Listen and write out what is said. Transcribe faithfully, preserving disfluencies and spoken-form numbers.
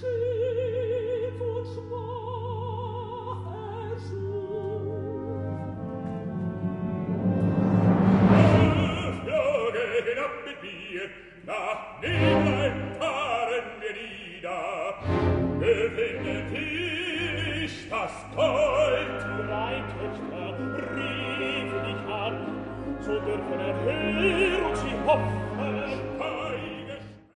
schief und schwach erschuf. Flöge hinab mit mir, nach Neblein fahren wir nieder. Befindet ihr nicht das Gold? Drei Töchter riefen dich an, so dürfen erhören sie hoffen,